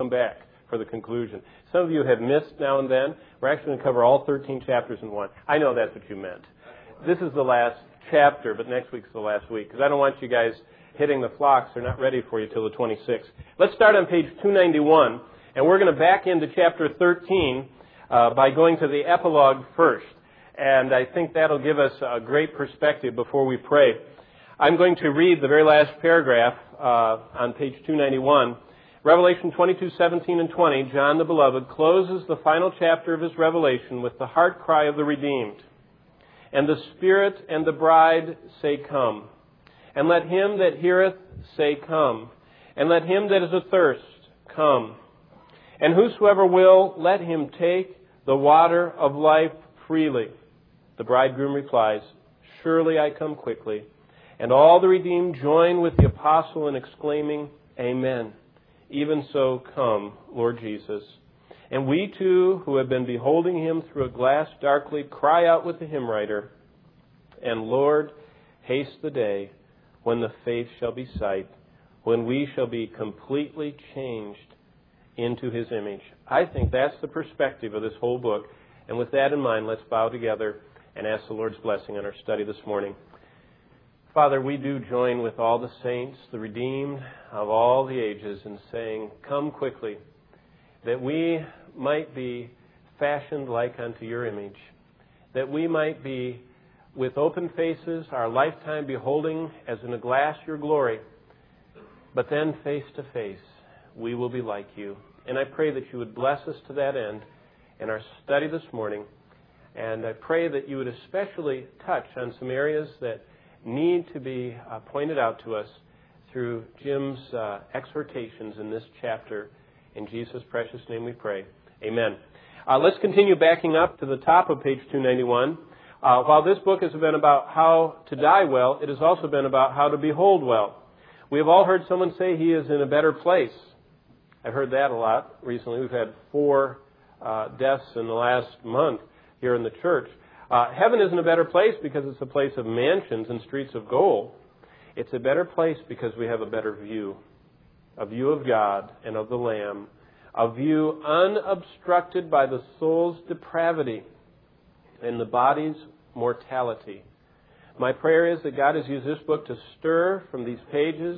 come back for the conclusion. Some of you have missed now and then. We're actually going to cover all 13 chapters in one. I know that's what you meant. This is the last chapter, but next week's the last week, because I don't want you guys hitting the flocks. They're not ready for you till the 26th. Let's start on page 291, and we're going to back into chapter 13 by going to the epilogue first. And I think that'll give us a great perspective before we pray. I'm going to read the very last paragraph on page 291. Revelation 22:17 and 20, John the Beloved closes the final chapter of his revelation with the heart cry of the redeemed. And the Spirit and the bride say, Come. And let him that heareth say, Come. And let him that is athirst come. And whosoever will, let him take the water of life freely. The bridegroom replies, Surely I come quickly. And all the redeemed join with the apostle in exclaiming, Amen. Even so, come, Lord Jesus. And we too, who have been beholding him through a glass darkly, cry out with the hymn writer, And Lord, haste the day when the faith shall be sight, when we shall be completely changed into his image. I think that's the perspective of this whole book. And with that in mind, let's bow together and ask the Lord's blessing on our study this morning. Father, we do join with all the saints, the redeemed of all the ages, in saying, Come quickly, that we might be fashioned like unto your image, that we might be with open faces, our lifetime beholding as in a glass your glory, but then face to face we will be like you. And I pray that you would bless us to that end in our study this morning. And I pray that you would especially touch on some areas that need to be pointed out to us through Jim's exhortations in this chapter. In Jesus' precious name we pray. Amen. Let's continue backing up to the top of page 291. While this book has been about how to die well, it has also been about how to behold well. We have all heard someone say he is in a better place. I've heard that a lot recently. We've had 4 deaths in the last month here in the church. Heaven isn't a better place because it's a place of mansions and streets of gold. It's a better place because we have a better view. A view of God and of the Lamb. A view unobstructed by the soul's depravity and the body's mortality. My prayer is that God has used this book to stir from these pages,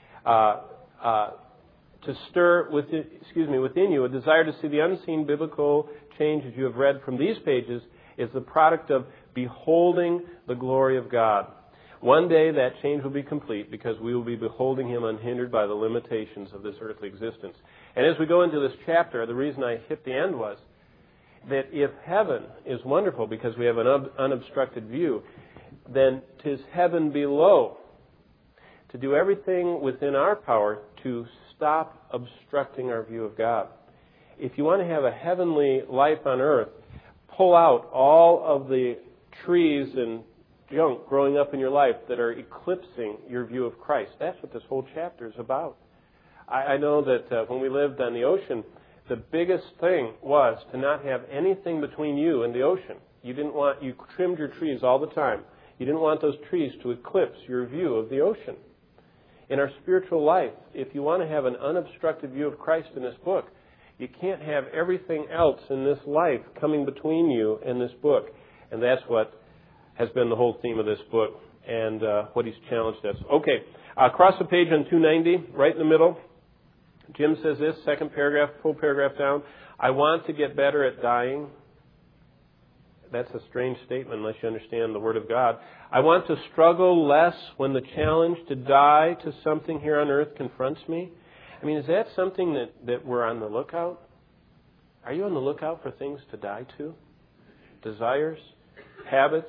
to stir within you a desire to see the unseen biblical changes you have read from these pages is the product of beholding the glory of God. One day that change will be complete because we will be beholding him unhindered by the limitations of this earthly existence. And as we go into this chapter, the reason I hit the end was that if heaven is wonderful because we have an unobstructed view, then 'tis heaven below to do everything within our power to stop obstructing our view of God. If you want to have a heavenly life on earth, pull out all of the trees and junk growing up in your life that are eclipsing your view of Christ. That's what this whole chapter is about. I know that when we lived on the ocean, the biggest thing was to not have anything between you and the ocean. You trimmed your trees all the time. You didn't want those trees to eclipse your view of the ocean. In our spiritual life, if you want to have an unobstructed view of Christ in this book, you can't have everything else in this life coming between you and this book. And that's what has been the whole theme of this book and what he's challenged us. Okay, across the page on 290, right in the middle, Jim says this, second paragraph, full paragraph down, I want to get better at dying. That's a strange statement unless you understand the Word of God. I want to struggle less when the challenge to die to something here on earth confronts me. I mean, is that something that we're on the lookout? Are you on the lookout for things to die to? Desires? Habits?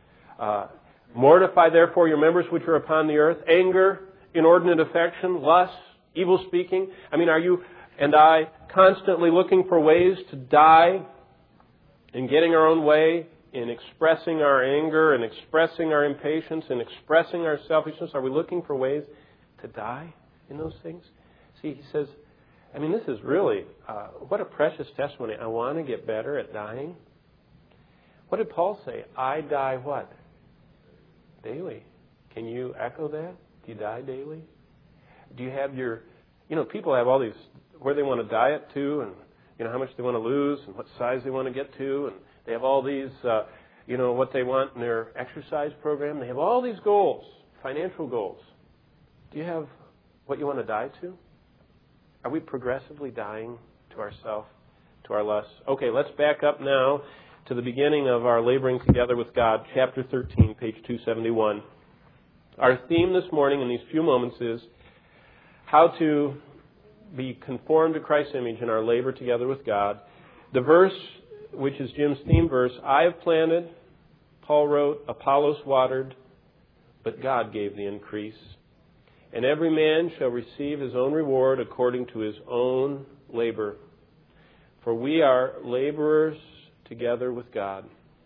Mortify therefore your members which are upon the earth. Anger, inordinate affection, lust, evil speaking. I mean, are you and I constantly looking for ways to die in getting our own way, in expressing our anger and expressing our impatience and expressing our selfishness? Are we looking for ways to die in those things? See, he says, I mean, this is really, what a precious testimony. I want to get better at dying. What did Paul say? I die what? Daily. Can you echo that? Do you die daily? Do you have your, people have all these where they want to diet to, and how much they want to lose, and what size they want to get to, and they have all these, what they want in their exercise program. They have all these goals, financial goals. Do you have what you want to die to? Are we progressively dying to ourself, to our lusts? Okay, let's back up now to the beginning of our Laboring Together with God, chapter 13, page 271. Our theme this morning in these few moments is how to be conformed to Christ's image in our labor together with God. The verse, which is Jim's theme verse, I have planted, Paul wrote, Apollos watered, but God gave the increase. And every man shall receive his own reward according to his own labor. For we are laborers together with God.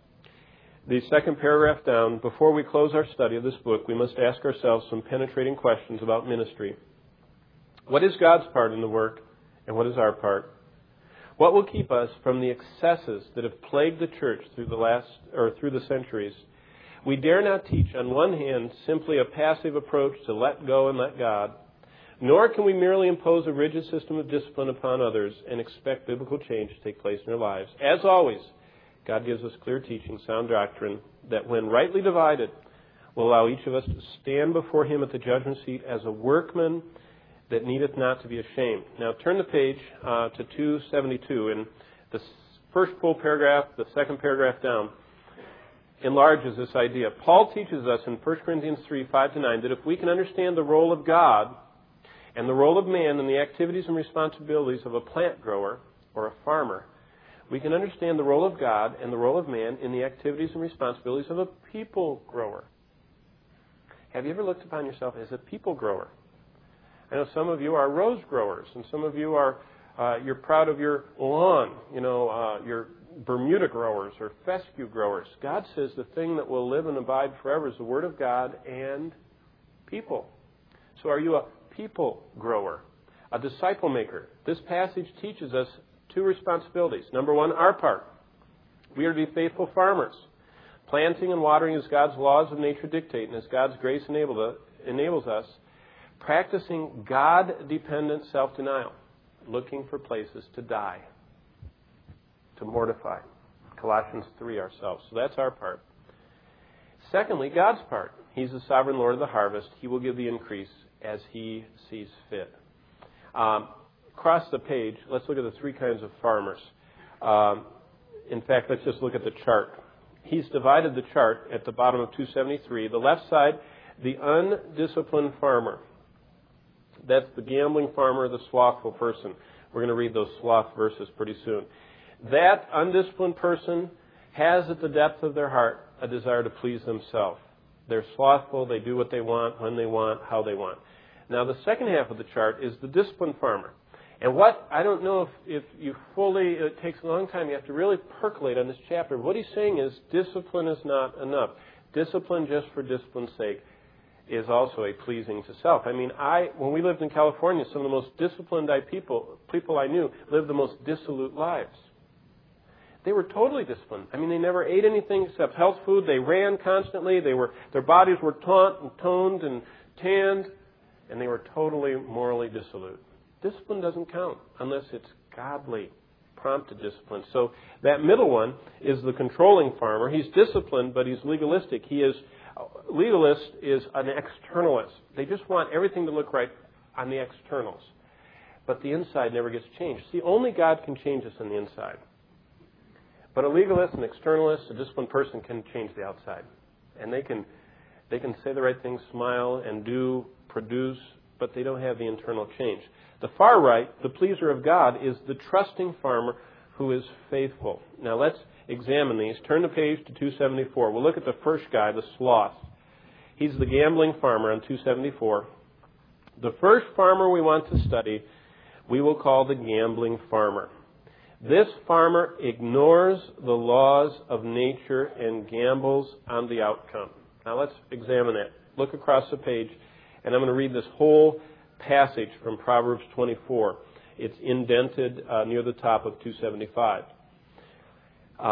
The second paragraph down, before we close our study of this book, we must ask ourselves some penetrating questions about ministry. What is God's part in the work, and what is our part? What will keep us from the excesses that have plagued the church through the centuries? We dare not teach, on one hand, simply a passive approach to let go and let God, nor can we merely impose a rigid system of discipline upon others and expect biblical change to take place in their lives. As always, God gives us clear teaching, sound doctrine, that when rightly divided, will allow each of us to stand before Him at the judgment seat as a workman that needeth not to be ashamed. Now turn the page to 272, and the first full paragraph, the second paragraph down, enlarges this idea. Paul teaches us in 1 Corinthians 3, 5-9, that if we can understand the role of God and the role of man in the activities and responsibilities of a plant grower or a farmer, we can understand the role of God and the role of man in the activities and responsibilities of a people grower. Have you ever looked upon yourself as a people grower? I know some of you are rose growers, and some of you are, you're proud of your lawn, your Bermuda growers or fescue growers. God says the thing that will live and abide forever is the Word of God and people. So are you a people grower, a disciple maker? This passage teaches us two responsibilities. Number one, our part. We are to be faithful farmers. Planting and watering as God's laws of nature dictate and as God's grace enables us. Practicing God-dependent self-denial. Looking for places to die. To mortify. Colossians 3 ourselves. So that's our part. Secondly, God's part. He's the sovereign Lord of the harvest. He will give the increase as He sees fit. Across the page, let's look at the three kinds of farmers. In fact, let's just look at the chart. He's divided the chart at the bottom of 273. The left side, the undisciplined farmer. That's the gambling farmer, the slothful person. We're going to read those sloth verses pretty soon. That undisciplined person has at the depth of their heart a desire to please themselves. They're slothful. They do what they want, when they want, how they want. Now, the second half of the chart is the disciplined farmer. And I don't know if you fully, it takes a long time. You have to really percolate on this chapter. What he's saying is discipline is not enough. Discipline just for discipline's sake is also a pleasing to self. I mean, when we lived in California, some of the most disciplined people I knew lived the most dissolute lives. They were totally disciplined. I mean, they never ate anything except health food. They ran constantly. Their bodies were toned and tanned, and they were totally morally dissolute. Discipline doesn't count unless it's godly, prompted discipline. So that middle one is the controlling farmer. He's disciplined, but he's legalistic. Legalist is an externalist. They just want everything to look right on the externals. But the inside never gets changed. See, only God can change us on the inside. But a legalist, an externalist, a disciplined person can change the outside. And they can say the right things, smile and do, produce, but they don't have the internal change. The far right, the pleaser of God, is the trusting farmer who is faithful. Now let's examine these. Turn the page to 274. We'll look at the first guy, the sloth. He's the gambling farmer on 274. The first farmer we want to study, we will call the gambling farmer. This farmer ignores the laws of nature and gambles on the outcome. Now let's examine that. Look across the page, and I'm going to read this whole passage from Proverbs 24. It's indented near the top of 275.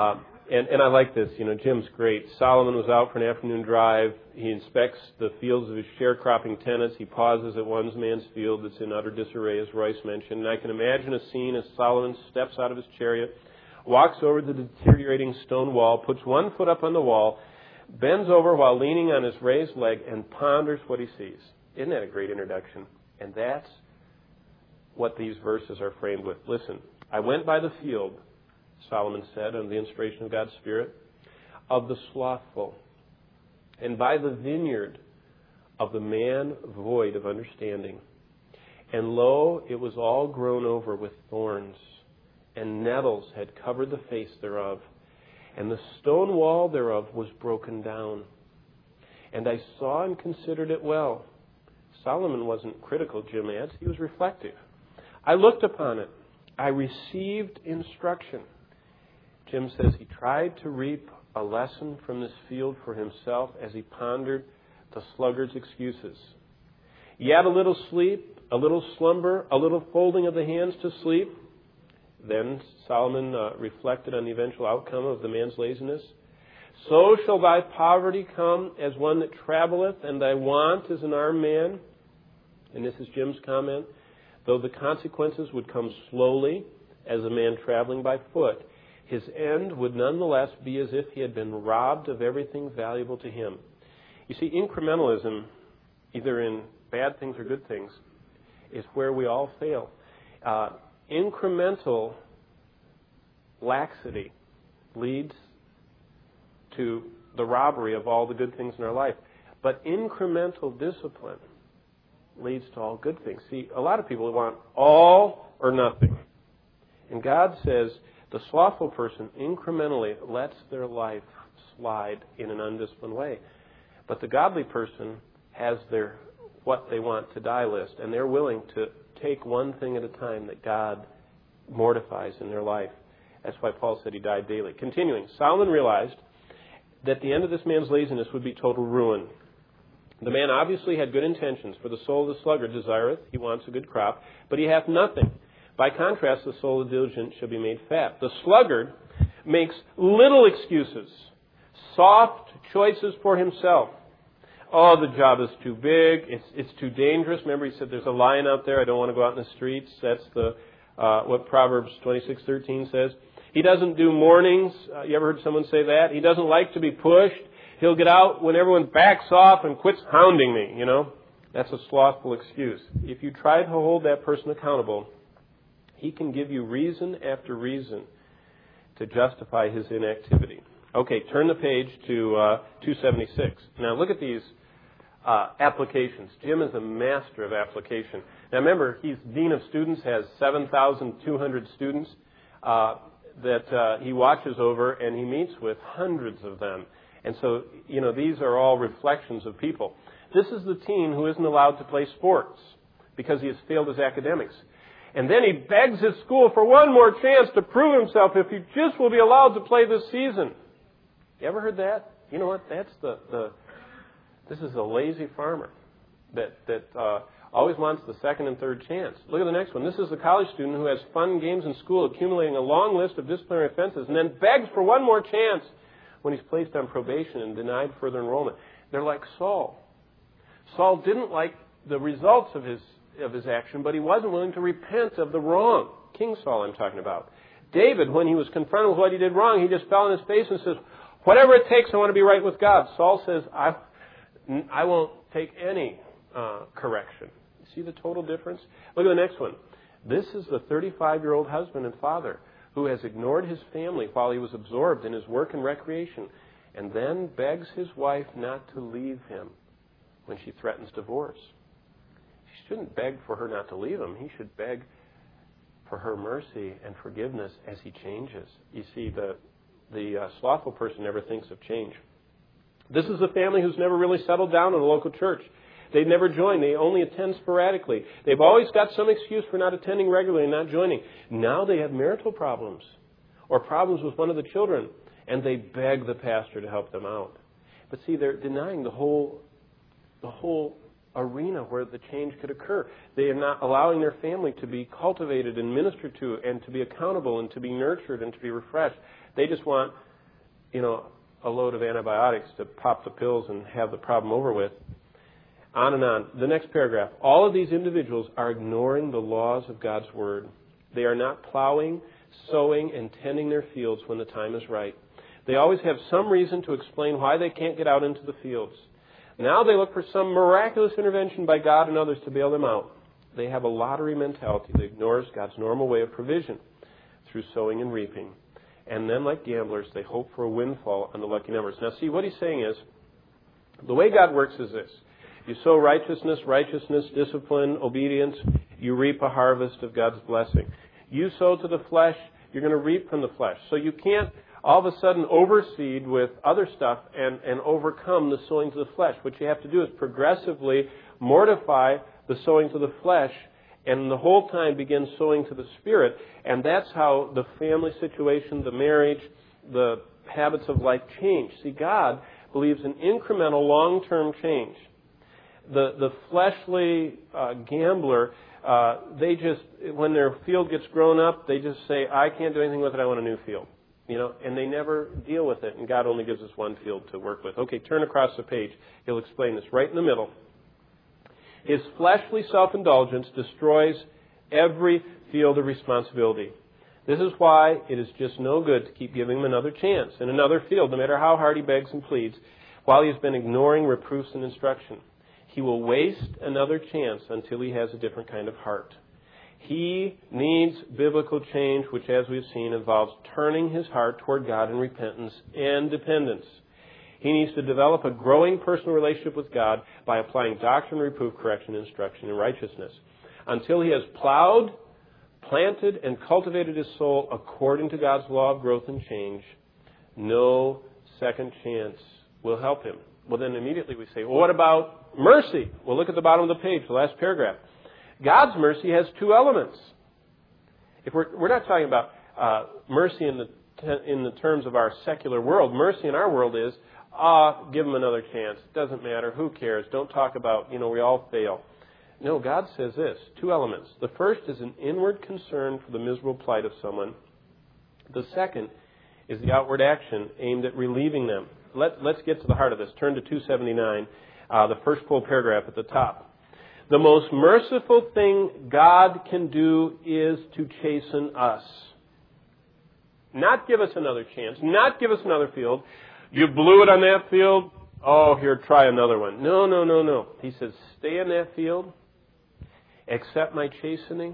And I like this. Jim's great. Solomon was out for an afternoon drive. He inspects the fields of his sharecropping tenants. He pauses at one man's field that's in utter disarray, as Royce mentioned. And I can imagine a scene as Solomon steps out of his chariot, walks over the deteriorating stone wall, puts one foot up on the wall, bends over while leaning on his raised leg, and ponders what he sees. Isn't that a great introduction? And that's what these verses are framed with. Listen, I went by the field, Solomon said, under the inspiration of God's Spirit, of the slothful, and by the vineyard of the man void of understanding. And lo, it was all grown over with thorns, and nettles had covered the face thereof, and the stone wall thereof was broken down. And I saw and considered it well. Solomon wasn't critical, Jim adds. He was reflective. I looked upon it. I received instruction. Jim says he tried to reap a lesson from this field for himself as he pondered the sluggard's excuses. Yet a little sleep, a little slumber, a little folding of the hands to sleep. Then Solomon reflected on the eventual outcome of the man's laziness. So shall thy poverty come as one that travelleth, and thy want as an armed man. And this is Jim's comment. Though the consequences would come slowly as a man traveling by foot, his end would nonetheless be as if he had been robbed of everything valuable to him. You see, incrementalism, either in bad things or good things, is where we all fail. Incremental laxity leads to the robbery of all the good things in our life. But incremental discipline leads to all good things. See, a lot of people want all or nothing. And God says the slothful person incrementally lets their life slide in an undisciplined way. But the godly person has their what they want to die list, and they're willing to take one thing at a time that God mortifies in their life. That's why Paul said he died daily. Continuing, Solomon realized that the end of this man's laziness would be total ruin. The man obviously had good intentions, for the soul of the sluggard desireth, he wants a good crop, but he hath nothing. By contrast, the soul of the diligent shall be made fat. The sluggard makes little excuses, soft choices for himself. Oh, the job is too big. It's too dangerous. Remember, he said, "There's a lion out there. I don't want to go out in the streets." That's what Proverbs 26:13 says. He doesn't do mornings. You ever heard someone say that? He doesn't like to be pushed. He'll get out when everyone backs off and quits hounding me. That's a slothful excuse. If you try to hold that person accountable, he can give you reason after reason to justify his inactivity. Okay, turn the page to 276. Now look at these applications. Jim is a master of application. Now remember, he's dean of students, has 7,200 students that he watches over, and he meets with hundreds of them. And so, these are all reflections of people. This is the teen who isn't allowed to play sports because he has failed his academics. And then he begs his school for one more chance to prove himself if he just will be allowed to play this season. You ever heard that? You know what? That's this is a lazy farmer that always wants the second and third chance. Look at the next one. This is a college student who has fun games in school, accumulating a long list of disciplinary offenses, and then begs for one more chance when he's placed on probation and denied further enrollment. They're like Saul. Saul didn't like the results of his action, but he wasn't willing to repent of the wrong. King Saul, I'm talking about. David, when he was confronted with what he did wrong, he just fell on his face and says, "Whatever it takes, I want to be right with God." Saul says, I won't take any correction. You see the total difference? Look at the next one. This is the 35-year-old husband and father who has ignored his family while he was absorbed in his work and recreation, and then begs his wife not to leave him when she threatens divorce. He shouldn't beg for her not to leave him. He should beg for her mercy and forgiveness as he changes. You see, the slothful person never thinks of change. This is a family who's never really settled down in a local church. They've never joined. They only attend sporadically. They've always got some excuse for not attending regularly and not joining. Now they have marital problems or problems with one of the children, and they beg the pastor to help them out. But see, they're denying the whole arena where the change could occur. They are not allowing their family to be cultivated and ministered to and to be accountable and to be nurtured and to be refreshed. They just want a load of antibiotics to pop the pills and have the problem over with. On and on. The next paragraph. All of these individuals are ignoring the laws of God's Word. They are not plowing, sowing, and tending their fields when the time is right. They always have some reason to explain why they can't get out into the fields. Now they look for some miraculous intervention by God and others to bail them out. They have a lottery mentality that ignores God's normal way of provision through sowing and reaping. And then, like gamblers, they hope for a windfall on the lucky numbers. Now, see, what he's saying is, the way God works is this. You sow righteousness, discipline, obedience, you reap a harvest of God's blessing. You sow to the flesh, you're going to reap from the flesh. So you can't all of a sudden overseed with other stuff and overcome the sowing to the flesh. What you have to do is progressively mortify the sowing to the flesh and the whole time begin sowing to the Spirit. And that's how the family situation, the marriage, the habits of life change. See, God believes in incremental, long-term change. The fleshly gambler, they just, when their field gets grown up, they just say, I can't do anything with it, I want a new field. And they never deal with it, and God only gives us one field to work with. Okay, turn across the page. He'll explain this right in the middle. His fleshly self-indulgence destroys every field of responsibility. This is why it is just no good to keep giving him another chance in another field, no matter how hard he begs and pleads, while he has been ignoring reproofs and instruction. He will waste another chance until he has a different kind of heart. He needs biblical change, which, as we've seen, involves turning his heart toward God in repentance and dependence. He needs to develop a growing personal relationship with God by applying doctrine, reproof, correction, instruction, and righteousness. Until he has plowed, planted, and cultivated his soul according to God's law of growth and change, no second chance will help him. Well, then immediately we say, well, what about mercy? Well, look at the bottom of the page, the last paragraph. God's mercy has two elements. If we're not talking about mercy in the terms of our secular world. Mercy in our world is, give them another chance. It doesn't matter. Who cares? Don't talk about, we all fail. No, God says this, two elements. The first is an inward concern for the miserable plight of someone. The second is the outward action aimed at relieving them. Let's get to the heart of this. Turn to 279, the first full paragraph at the top. The most merciful thing God can do is to chasten us. Not give us another chance. Not give us another field. You blew it on that field. Oh, here, try another one. No. He says, stay in that field. Accept my chastening.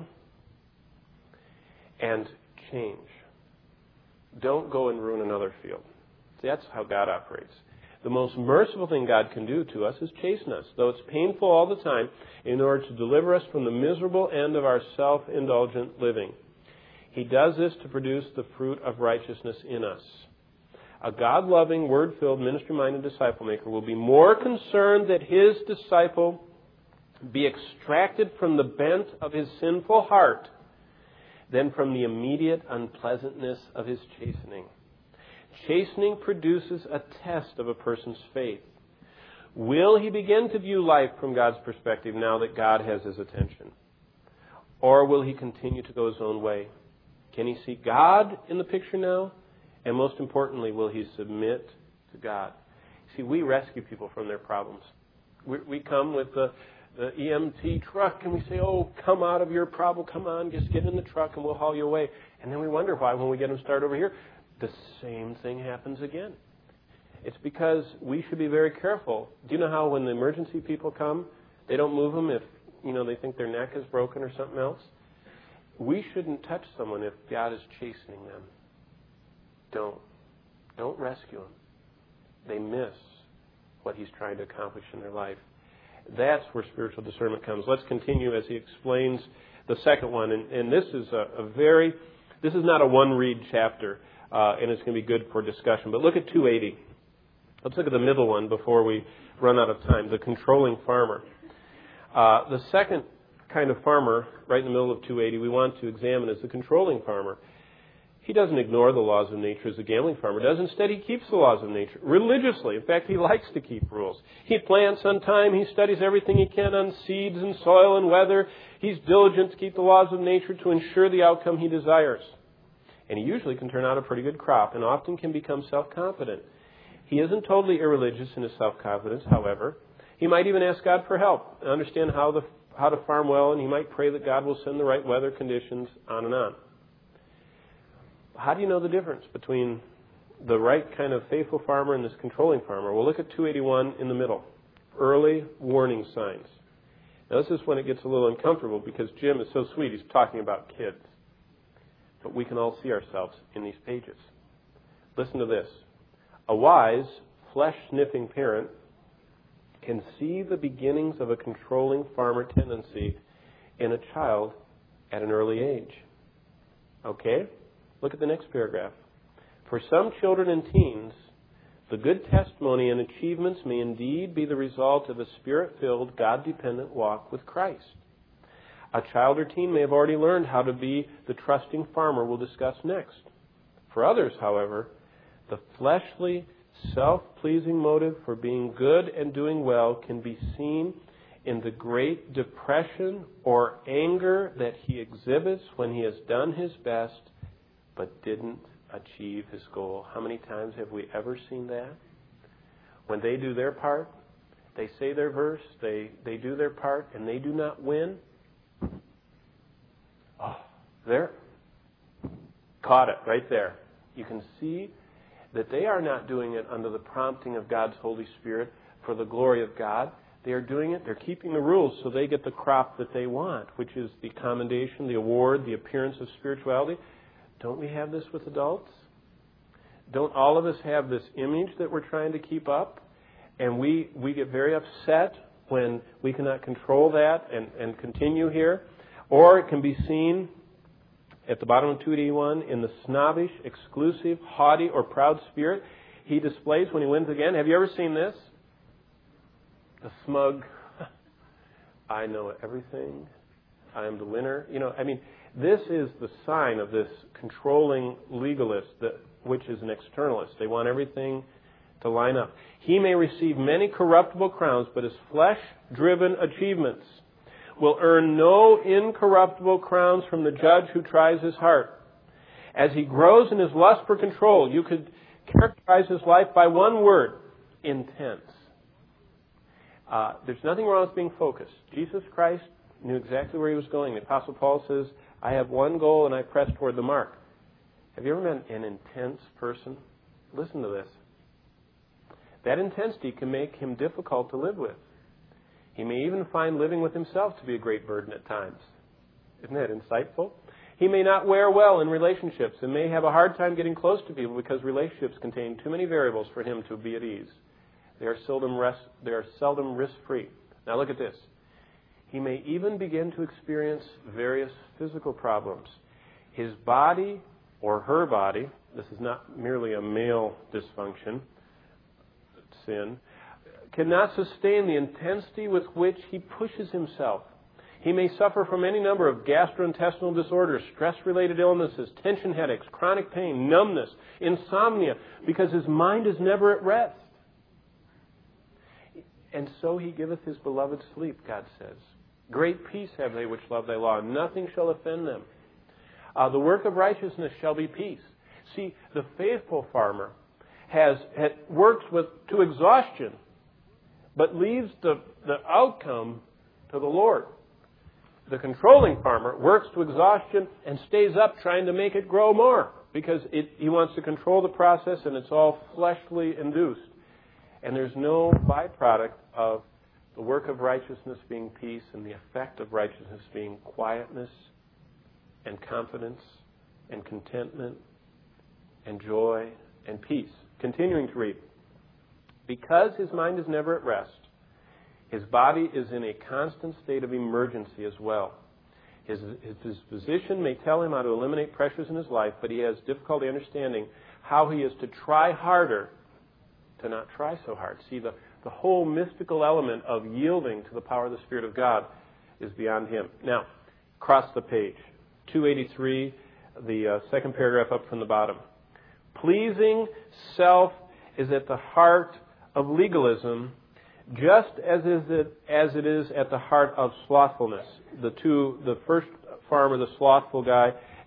And change. Don't go and ruin another field. See, that's how God operates. The most merciful thing God can do to us is chasten us, though it's painful all the time, in order to deliver us from the miserable end of our self-indulgent living. He does this to produce the fruit of righteousness in us. A God-loving, word-filled, ministry-minded disciple-maker will be more concerned that his disciple be extracted from the bent of his sinful heart than from the immediate unpleasantness of his chastening. Chastening produces a test of a person's faith. Will he begin to view life from God's perspective now that God has his attention? Or will he continue to go his own way? Can he see God in the picture now? And most importantly, will he submit to God? See, we rescue people from their problems. We come with the EMT truck and we say, oh, come out of your problem. Come on, just get in the truck and we'll haul you away. And then we wonder why when we get them started over here, the same thing happens again. It's because we should be very careful. Do you know how when the emergency people come, they don't move them if, they think their neck is broken or something else? We shouldn't touch someone if God is chastening them. Don't rescue them. They miss what he's trying to accomplish in their life. That's where spiritual discernment comes. Let's continue as he explains the second one. And this is this is not a one-read chapter. And it's going to be good for discussion. But look at 280. Let's look at the middle one before we run out of time. The controlling farmer. The second kind of farmer, right in the middle of 280, we want to examine is the controlling farmer. He doesn't ignore the laws of nature as the gambling farmer does. Instead, he keeps the laws of nature religiously. In fact, he likes to keep rules. He plants on time. He studies everything he can on seeds and soil and weather. He's diligent to keep the laws of nature to ensure the outcome he desires. And he usually can turn out a pretty good crop and often can become self-confident. He isn't totally irreligious in his self-confidence, however. He might even ask God for help and understand how to farm well, and he might pray that God will send the right weather conditions, on and on. How do you know the difference between the right kind of faithful farmer and this controlling farmer? Well, look at 281 in the middle. Early warning signs. Now, this is when it gets a little uncomfortable because Jim is so sweet. He's talking about kids. But we can all see ourselves in these pages. Listen to this. A wise, flesh-sniffing parent can see the beginnings of a controlling farmer tendency in a child at an early age. Okay? Look at the next paragraph. For some children and teens, the good testimony and achievements may indeed be the result of a Spirit-filled, God-dependent walk with Christ. A child or teen may have already learned how to be the trusting farmer we'll discuss next. For others, however, the fleshly, self-pleasing motive for being good and doing well can be seen in the great depression or anger that he exhibits when he has done his best but didn't achieve his goal. How many times have we ever seen that? When they do their part, they say their verse, they do their part, and they do not win. Oh, there. Caught it right there. You can see that they are not doing it under the prompting of God's Holy Spirit for the glory of God. They are doing it, they're keeping the rules so they get the crop that they want, which is the commendation, the award, the appearance of spirituality. Don't we have this with adults? Don't all of us have this image that we're trying to keep up? And we get very upset when we cannot control that and continue here. Or it can be seen at the bottom of 281 in the snobbish, exclusive, haughty, or proud spirit he displays when he wins again. Have you ever seen this? The smug, I know everything, I am the winner. This is the sign of this controlling legalist, which is an externalist. They want everything to line up. He may receive many corruptible crowns, but his flesh-driven achievements will earn no incorruptible crowns from the judge who tries his heart. As he grows in his lust for control, you could characterize his life by one word: intense. There's nothing wrong with being focused. Jesus Christ knew exactly where he was going. The Apostle Paul says, I have one goal and I press toward the mark. Have you ever met an intense person? Listen to this. That intensity can make him difficult to live with. He may even find living with himself to be a great burden at times. Isn't that insightful? He may not wear well in relationships and may have a hard time getting close to people because relationships contain too many variables for him to be at ease. They are seldom risk-free. Now look at this. He may even begin to experience various physical problems. His body or her body, this is not merely a male dysfunction, sin, cannot sustain the intensity with which he pushes himself. He may suffer from any number of gastrointestinal disorders, stress-related illnesses, tension headaches, chronic pain, numbness, insomnia, because his mind is never at rest. And so he giveth his beloved sleep, God says. Great peace have they which love thy law, and nothing shall offend them. The work of righteousness shall be peace. See, the faithful farmer works to exhaustion, but leaves the outcome to the Lord. The controlling farmer works to exhaustion and stays up trying to make it grow more because he wants to control the process and it's all fleshly induced. And there's no byproduct of the work of righteousness being peace and the effect of righteousness being quietness and confidence and contentment and joy and peace. Continuing to read. Because his mind is never at rest, his body is in a constant state of emergency as well. His physician may tell him how to eliminate pressures in his life, but he has difficulty understanding how he is to try harder to not try so hard. See, the whole mystical element of yielding to the power of the Spirit of God is beyond him. Now, across the page, 283, the second paragraph up from the bottom. Pleasing self is at the heart of legalism, just as it is at the heart of slothfulness. The first farmer, the slothful guy,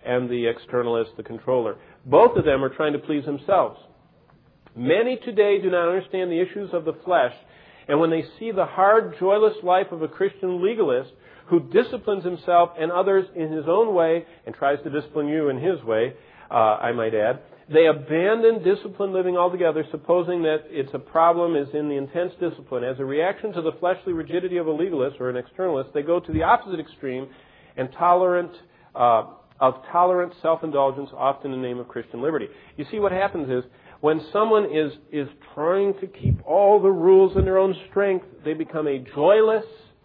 and the externalist, the controller. Both of them are trying to please themselves. Many today do not understand the issues of the flesh, and when they see the hard, joyless life of a Christian legalist who disciplines himself and others in his own way and tries to discipline you in his way, I might add, they abandon disciplined living altogether, supposing that its a problem is in the intense discipline. As a reaction to the fleshly rigidity of a legalist or an externalist, they go to the opposite extreme and tolerant self-indulgence, often in the name of Christian liberty. You see, what happens is, when someone is trying to keep all the rules in their own strength, they become a joyless,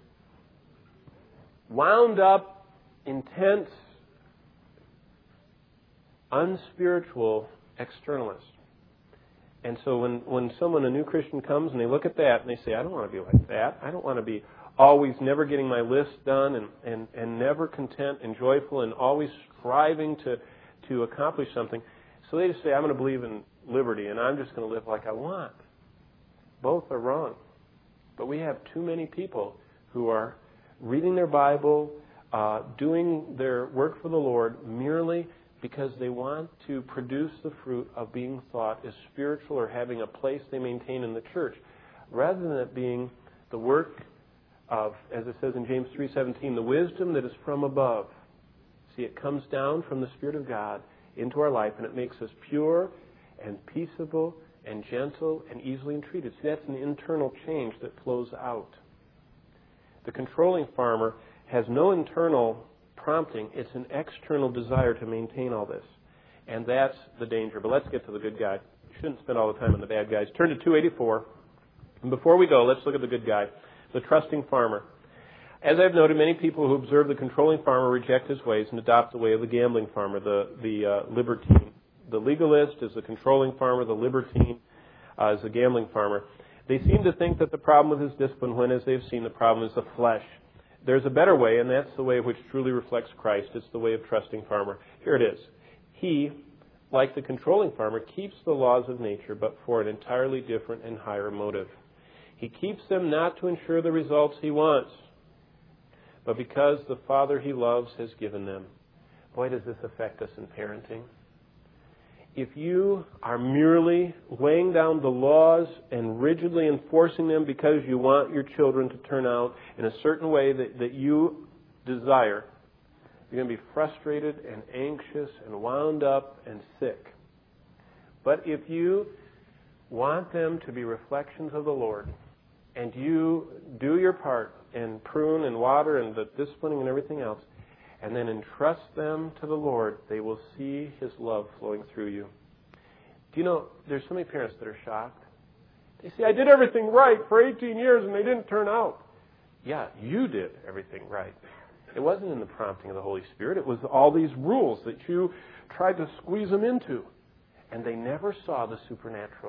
wound up, intense, unspiritual externalist. And so when someone, a new Christian, comes and they look at that and they say, I don't want to be like that. I don't want to be always never getting my list done and never content and joyful and always striving to accomplish something. So they just say, I'm going to believe in liberty and I'm just going to live like I want. Both are wrong. But we have too many people who are reading their Bible, doing their work for the Lord merely because they want to produce the fruit of being thought as spiritual or having a place they maintain in the church, rather than it being the work of, as it says in James 3:17, the wisdom that is from above. See, it comes down from the Spirit of God into our life, and it makes us pure and peaceable and gentle and easily entreated. See, that's an internal change that flows out. The controlling farmer has no internal prompting. It's an external desire to maintain all this. And that's the danger. But let's get to the good guy. You shouldn't spend all the time on the bad guys. Turn to 284. And before we go, let's look at the good guy, the trusting farmer. As I've noted, many people who observe the controlling farmer reject his ways and adopt the way of the gambling farmer, the libertine. The legalist is the controlling farmer. The libertine is the gambling farmer. They seem to think that the problem with his discipline, when, as they've seen, the problem is the flesh. There's a better way, and that's the way which truly reflects Christ. It's the way of trusting farmer. Here it is. He, like the controlling farmer, keeps the laws of nature, but for an entirely different and higher motive. He keeps them not to ensure the results he wants, but because the Father he loves has given them. Boy, does this affect us in parenting. If you are merely laying down the laws and rigidly enforcing them because you want your children to turn out in a certain way that you desire, you're going to be frustrated and anxious and wound up and sick. But if you want them to be reflections of the Lord, and you do your part and prune and water and the disciplining and everything else, and then entrust them to the Lord, they will see His love flowing through you. Do you know, there's so many parents that are shocked. They say, I did everything right for 18 years and they didn't turn out. Yeah, you did everything right. It wasn't in the prompting of the Holy Spirit. It was all these rules that you tried to squeeze them into. And they never saw the supernatural.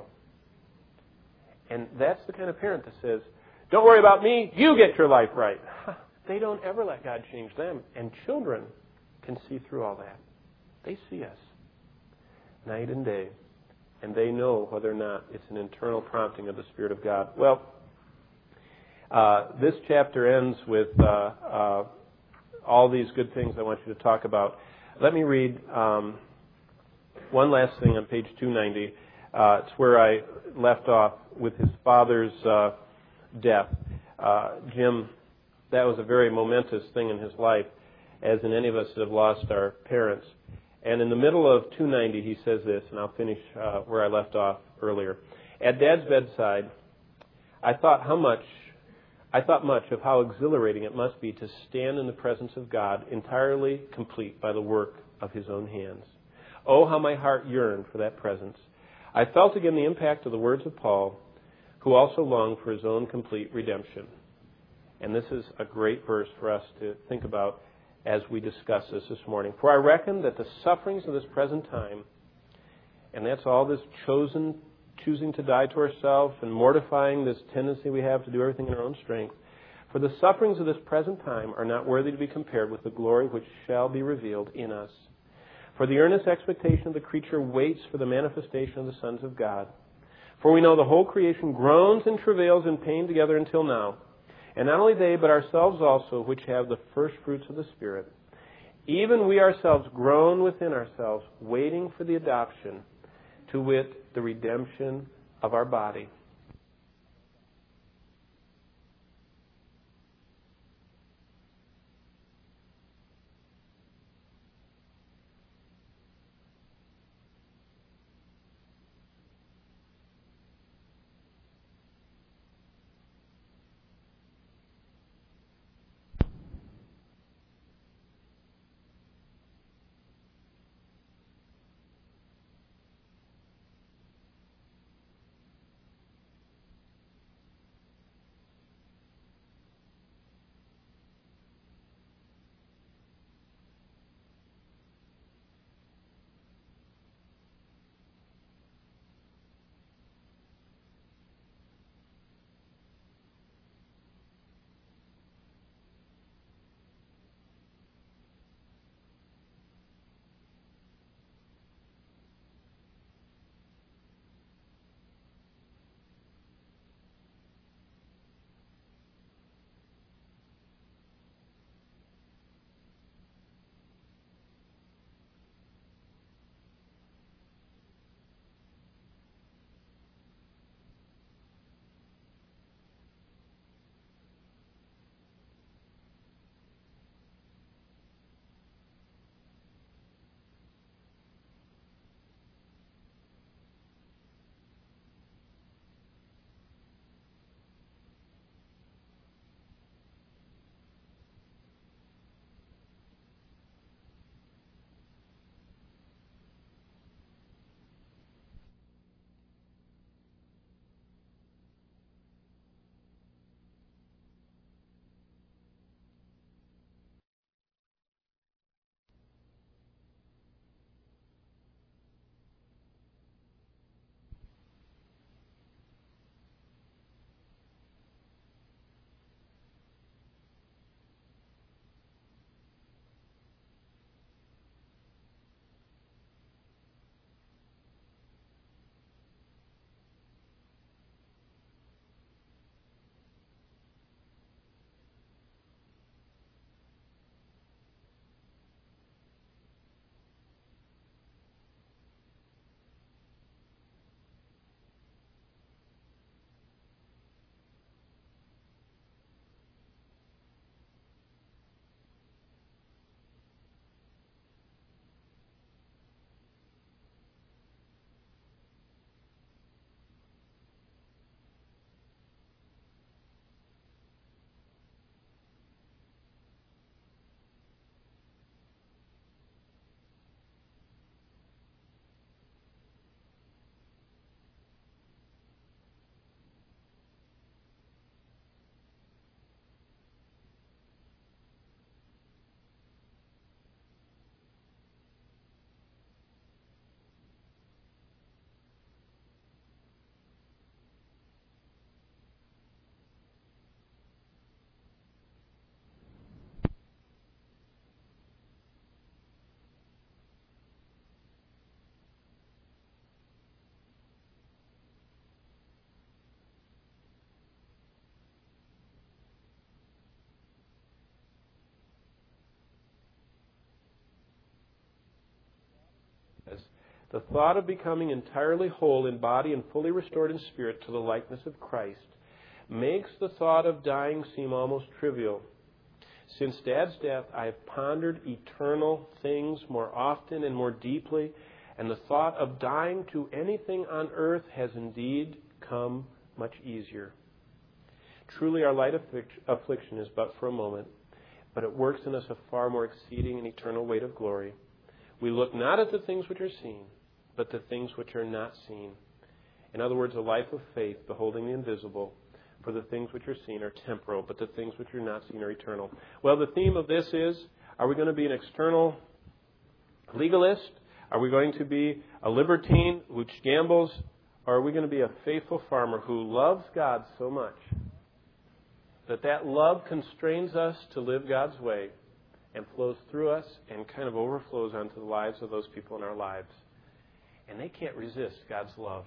And that's the kind of parent that says, don't worry about me, you get your life right. They don't ever let God change them. And children can see through all that. They see us night and day. And they know whether or not it's an internal prompting of the Spirit of God. Well, this chapter ends with all these good things I want you to talk about. Let me read one last thing on page 290. It's where I left off with his father's death. Jim, that was a very momentous thing in his life, as in any of us that have lost our parents. And in the middle of 290, he says this, and I'll finish where I left off earlier. At Dad's bedside, I thought much of how exhilarating it must be to stand in the presence of God, entirely complete by the work of His own hands. Oh, how my heart yearned for that presence. I felt again the impact of the words of Paul, who also longed for his own complete redemption. And this is a great verse for us to think about as we discuss this morning. For I reckon that the sufferings of this present time, and that's all this choosing to die to ourselves and mortifying this tendency we have to do everything in our own strength, for the sufferings of this present time are not worthy to be compared with the glory which shall be revealed in us. For the earnest expectation of the creature waits for the manifestation of the sons of God. For we know the whole creation groans and travails in pain together until now. And not only they, but ourselves also, which have the first fruits of the Spirit, even we ourselves groan within ourselves, waiting for the adoption, to wit, the redemption of our body. The thought of becoming entirely whole in body and fully restored in spirit to the likeness of Christ makes the thought of dying seem almost trivial. Since Dad's death, I have pondered eternal things more often and more deeply, and the thought of dying to anything on earth has indeed come much easier. Truly, our light affliction is but for a moment, but it works in us a far more exceeding and eternal weight of glory. We look not at the things which are seen, but the things which are not seen. In other words, a life of faith, beholding the invisible. For the things which are seen are temporal, but the things which are not seen are eternal. Well, the theme of this is, are we going to be an external legalist? Are we going to be a libertine which gambles? Or are we going to be a faithful farmer who loves God so much that love constrains us to live God's way and flows through us and kind of overflows onto the lives of those people in our lives? And they can't resist God's love.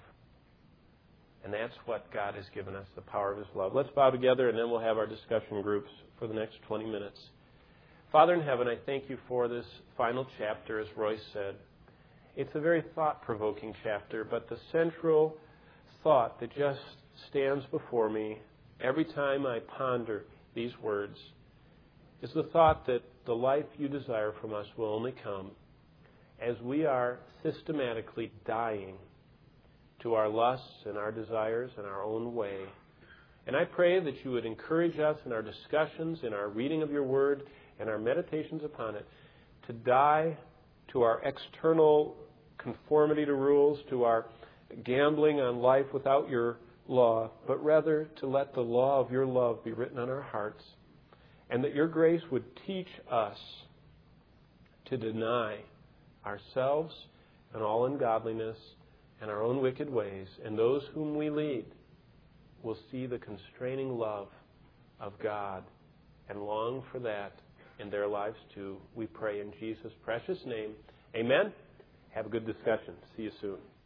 And that's what God has given us, the power of His love. Let's bow together, and then we'll have our discussion groups for the next 20 minutes. Father in heaven, I thank you for this final chapter, as Royce said. It's a very thought-provoking chapter, but the central thought that just stands before me every time I ponder these words is the thought that the life you desire from us will only come as we are systematically dying to our lusts and our desires and our own way. And I pray that you would encourage us in our discussions, in our reading of your word, and our meditations upon it, to die to our external conformity to rules, to our gambling on life without your law, but rather to let the law of your love be written on our hearts, and that your grace would teach us to deny ourselves and all ungodliness and our own wicked ways, and those whom we lead will see the constraining love of God and long for that in their lives too. We pray in Jesus' precious name. Amen. Have a good discussion. See you soon.